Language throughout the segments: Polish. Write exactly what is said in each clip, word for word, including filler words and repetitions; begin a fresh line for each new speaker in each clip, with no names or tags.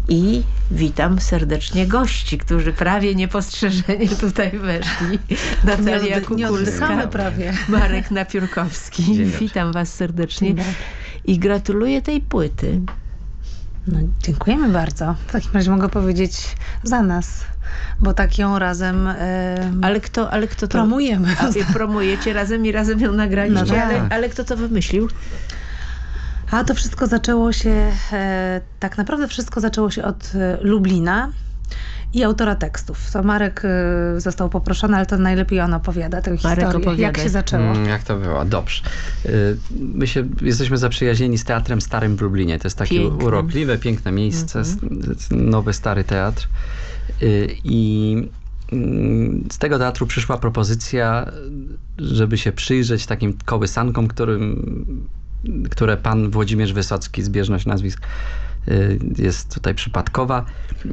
I witam serdecznie gości, którzy prawie niepostrzeżenie tutaj weszli. Natalia Kukulska,
prawie.
Marek Napiórkowski. Witam was serdecznie i gratuluję tej płyty.
No, dziękujemy bardzo. W takim razie mogę powiedzieć za nas, bo tak ją razem e,
ale kto, ale kto to
promujemy.
A, promujecie razem i razem ją nagraliście,
No tak.
ale, ale kto to wymyślił?
A to wszystko zaczęło się, e, tak naprawdę wszystko zaczęło się od e, Lublina i autora tekstów. To Marek e, został poproszony, ale to najlepiej on opowiada tę
Marek,
historię.
opowiadaj.
Jak się zaczęło?
Mm, jak to było? Dobrze. Y, My się, jesteśmy zaprzyjaźnieni z Teatrem Starym w Lublinie. To jest takie
Piękne.
urokliwe, piękne miejsce. Mm-hmm. Nowy, stary teatr. Y, I z tego teatru przyszła propozycja, żeby się przyjrzeć takim kołysankom, którym które pan Włodzimierz Wysocki, zbieżność nazwisk jest tutaj przypadkowa,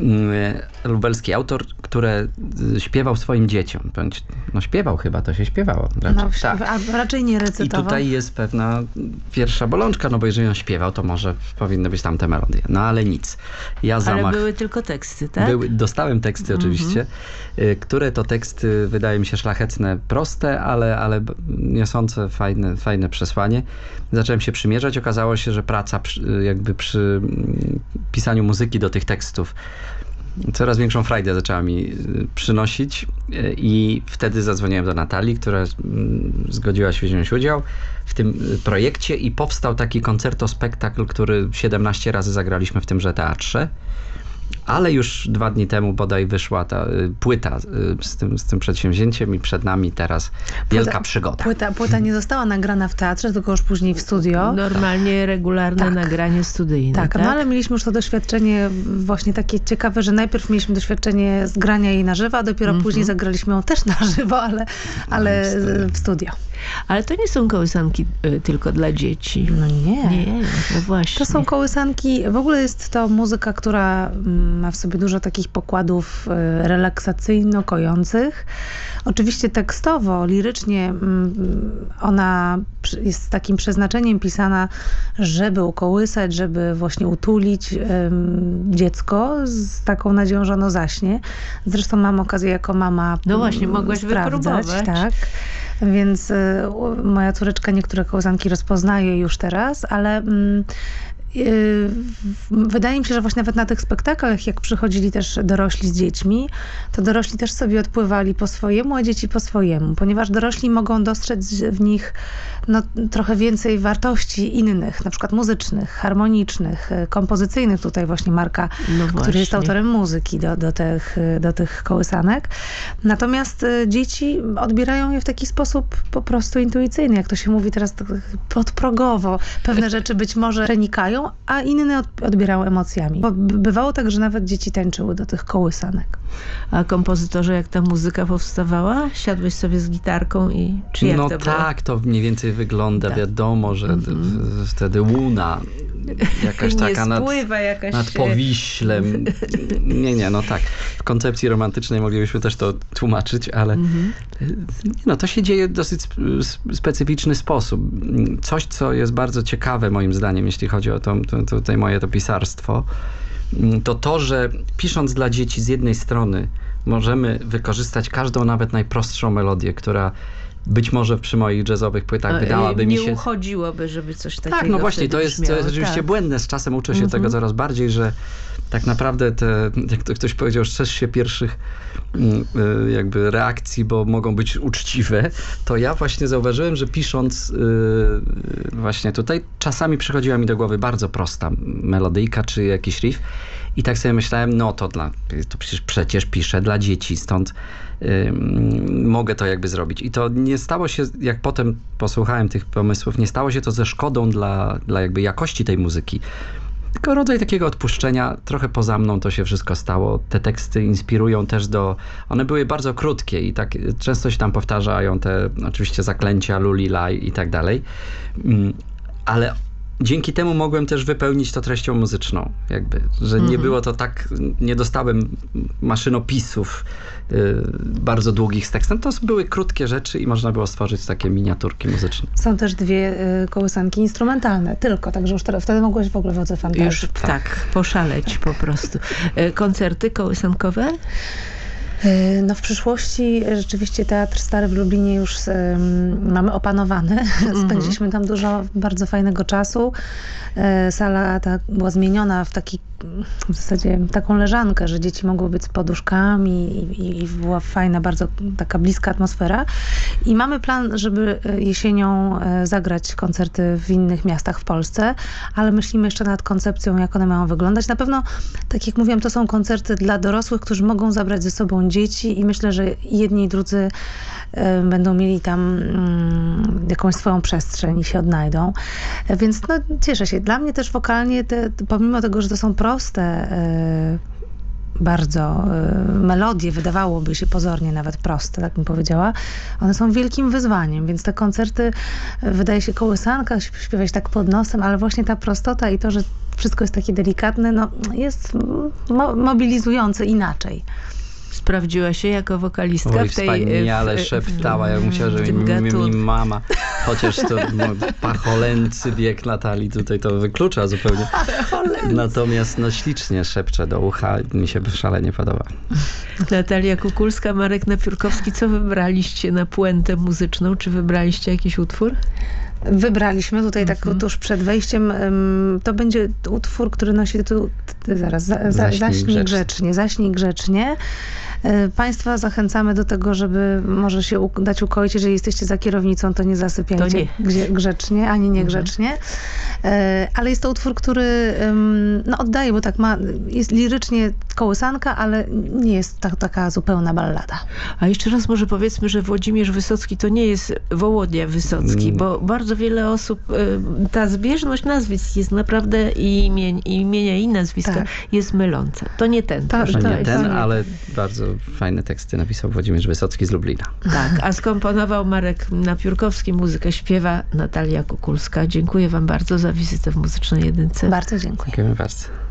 lubelski autor, który śpiewał swoim dzieciom. No śpiewał chyba, to się śpiewało. Raczej,
no,
tak.
A raczej nie recytował.
I tutaj jest pewna pierwsza bolączka, no bo jeżeli on śpiewał, to może powinny być tam te melodie. No ale nic. Ja zamach...
Ale były tylko teksty, tak?
Były, dostałem teksty
Mhm.
oczywiście, które to teksty wydaje mi się szlachetne, proste, ale, ale niosące fajne, fajne przesłanie. Zacząłem się przymierzać. Okazało się, że praca przy, jakby przy pisaniu muzyki do tych tekstów coraz większą frajdę zaczęła mi przynosić i wtedy zadzwoniłem do Natalii, która zgodziła się wziąć udział w tym projekcie i powstał taki koncertospektakl, który siedemnaście razy zagraliśmy w tymże teatrze. Ale już dwa dni temu bodaj wyszła ta y, płyta y, z, tym, z tym przedsięwzięciem i przed nami teraz wielka
płyta,
przygoda.
Płyta, płyta nie została nagrana w teatrze, tylko już później w studio.
Normalnie regularne
Tak.
nagranie studyjne.
Tak,
Tak,
no ale mieliśmy już to doświadczenie właśnie takie ciekawe, że najpierw mieliśmy doświadczenie z grania jej na żywo, a dopiero
Mhm.
później zagraliśmy ją też na żywo, ale, ale w studio.
Ale to nie są kołysanki y, tylko dla dzieci.
No nie.
Nie, no właśnie.
To są kołysanki, w ogóle jest to muzyka, która mm, ma w sobie dużo takich pokładów y, relaksacyjno-kojących. Oczywiście tekstowo, lirycznie mm, ona przy- jest z takim przeznaczeniem pisana, żeby ukołysać, żeby właśnie utulić ym, dziecko z taką nadzieją, że ono zaśnie. Zresztą mam okazję jako mama
No właśnie, mogłaś
sprawdzać,
wypróbować.
tak. Więc y, moja córeczka niektóre kołysanki rozpoznaje już teraz, ale mm, y, wydaje mi się, że właśnie nawet na tych spektaklach, jak przychodzili też dorośli z dziećmi, to dorośli też sobie odpływali po swojemu, a dzieci po swojemu, ponieważ dorośli mogą dostrzec w nich no, trochę więcej wartości innych, na przykład muzycznych, harmonicznych, kompozycyjnych. Tutaj właśnie Marka,
No
który
właśnie.
jest autorem muzyki do, do, tych, do tych kołysanek. Natomiast y, dzieci odbierają je w taki sposób po prostu intuicyjny, jak to się mówi teraz tak podprogowo. Pewne rzeczy być może prenikają, a inne od, odbierają emocjami. Bo b- bywało tak, że nawet dzieci tańczyły do tych kołysanek.
A kompozytorze, jak ta muzyka powstawała? Siadłeś sobie z gitarką i czy jak
No
to było?
tak, to mniej więcej wygląda.
Tak.
Wiadomo, że d- w- wtedy łuna jakaś
Nie
taka nad,
spływa jakaś...
nad Powiślem. Nie, nie, no tak. W koncepcji romantycznej moglibyśmy też to tłumaczyć, ale
Mhm.
no, to się dzieje w dosyć sp- sp- specyficzny sposób. Coś, co jest bardzo ciekawe moim zdaniem, jeśli chodzi o to, to, to, tutaj moje to pisarstwo, to to, że pisząc dla dzieci z jednej strony możemy wykorzystać każdą, nawet najprostszą melodię, która być może przy moich jazzowych płytach
A,
wydawałaby
nie
mi się...
uchodziło,by żeby coś takiego
Tak, no właśnie,
wtedy
to jest, to
brzmiało.
jest oczywiście
Tak.
błędne. Z czasem uczę się
Mhm.
tego coraz bardziej, że tak naprawdę te, jak to ktoś powiedział, strzeż się pierwszych mm, y, jakby reakcji, bo mogą być uczciwe. To ja właśnie zauważyłem, że pisząc y, właśnie tutaj, czasami przychodziła mi do głowy bardzo prosta melodyjka czy jakiś riff i tak sobie myślałem, no to dla, to przecież, przecież piszę dla dzieci, stąd y, mogę to jakby zrobić. I to nie stało się, jak potem posłuchałem tych pomysłów, nie stało się to ze szkodą dla, dla jakby jakości tej muzyki. Tylko rodzaj takiego odpuszczenia, trochę poza mną to się wszystko stało. Te teksty inspirują też do... One były bardzo krótkie i tak często się tam powtarzają te oczywiście zaklęcia, lulilaj i tak dalej. Ale dzięki temu mogłem też wypełnić to treścią muzyczną, jakby, że nie było to tak, nie dostałem maszynopisów y, bardzo długich z tekstem. To były krótkie rzeczy i można było stworzyć takie miniaturki muzyczne.
Są też dwie y, kołysanki instrumentalne, tylko, także już teraz, wtedy mogłeś w ogóle wodze fantazji.
Już tak, tak poszaleć po prostu. Y, koncerty kołysankowe?
No w przyszłości rzeczywiście Teatr Stary w Lublinie już um, mamy opanowany. Mm-hmm. Spędziliśmy tam dużo bardzo fajnego czasu. E, sala ta była zmieniona w taki w zasadzie taką leżankę, że dzieci mogły być z poduszkami i, i była fajna, bardzo taka bliska atmosfera. I mamy plan, żeby jesienią zagrać koncerty w innych miastach w Polsce, ale myślimy jeszcze nad koncepcją, jak one mają wyglądać. Na pewno, tak jak mówiłam, to są koncerty dla dorosłych, którzy mogą zabrać ze sobą dzieci i myślę, że jedni i drudzy będą mieli tam jakąś swoją przestrzeń i się odnajdą. Więc no, cieszę się. Dla mnie też wokalnie, te, pomimo tego, że to są proste bardzo melodie, wydawałoby się pozornie nawet proste, tak bym powiedziała, one są wielkim wyzwaniem, więc te koncerty, wydaje się kołysanka, śpiewać tak pod nosem, ale właśnie ta prostota i to, że wszystko jest takie delikatne, no jest mo- mobilizujące inaczej.
Sprawdziła się jako wokalistka
Oj,
w tej...
wspaniale
w,
szeptała, jak musiała, żeby mi, mi, mi mama, chociaż to no, pacholęcy bieg Natalii tutaj to wyklucza zupełnie. Natomiast no ślicznie szepcze do ucha, mi się szalenie podoba.
Natalia Kukulska, Marek Napiórkowski, co wybraliście na puentę muzyczną? Czy wybraliście jakiś utwór?
Wybraliśmy tutaj tak
Mhm.
tuż przed wejściem. Um, to będzie utwór, który nosi tytuł, ty, zaraz, za, za,
Zaśnij
zaśnij
grzecznie.
grzecznie. Zaśnij grzecznie. E, Państwa zachęcamy do tego, żeby może się u, dać ukoić, jeżeli jesteście za kierownicą, to nie zasypiajcie
To nie.
Gdzie, grzecznie, ani niegrzecznie. E, ale jest to utwór, który um, no, oddaje, bo tak ma, jest lirycznie kołysanka, ale nie jest ta, taka zupełna ballada.
A jeszcze raz może powiedzmy, że Włodzimierz Wysocki to nie jest Wołodia Wysocki,
Mm.
bo bardzo wiele osób, y, ta zbieżność nazwisk jest naprawdę i, imień, i imienia i nazwiska
Tak.
jest myląca. To nie ten.
To-
proszę
To
to
nie
państwa.
ten,
to nie.
ale bardzo fajne teksty napisał Włodzimierz Wysocki z Lublina.
Tak, a skomponował Marek Napiórkowski, muzykę śpiewa Natalia Kukulska. Dziękuję wam bardzo za wizytę w Muzycznej Jedynce.
Bardzo dziękuję.
Dziękujemy bardzo.